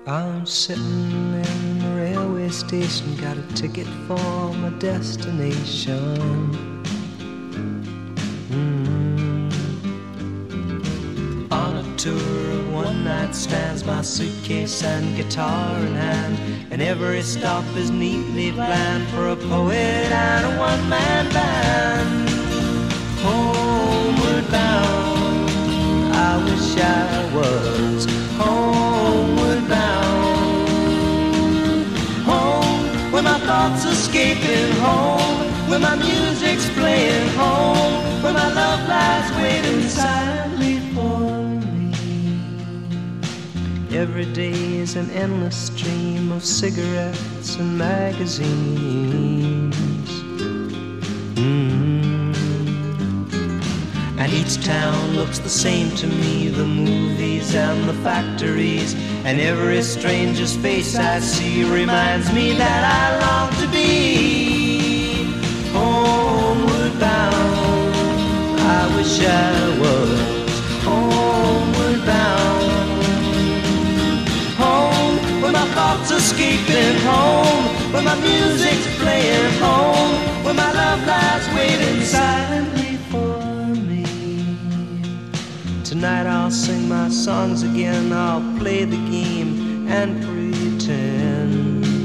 I'm sitting in the railway station, got a ticket for my destination. On a tour of one-night stands, my suitcase and guitar in hand, and every stop is neatly planned for a poet and a one-man band. Homeward bound, I wish I was homeward bound. Home, where my thoughts escaping, home, where my music's playing, home, where my love lies waiting silently for me. Every day is an endless stream of cigarettes and magazines. And each town looks the same to me, the movies and the factories, and every stranger's face I see reminds me that I long to be homeward bound. I wish I was homeward bound. Home, where my thoughts escaping, home, where my music's playing, home, where my love lies waiting silently for me. Tonight I'll sing my songs again, I'll play the game and pretend.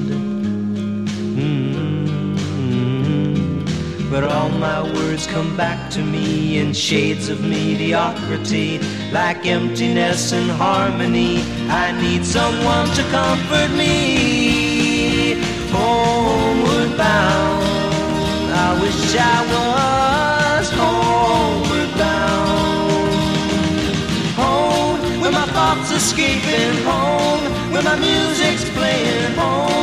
But all my words come back to me in shades of mediocrity, like emptiness and harmony. I need someone to comfort me. Homeward bound, I wish I was homeward bound. Home, where my thoughts escaping, home, where my music's playing, home,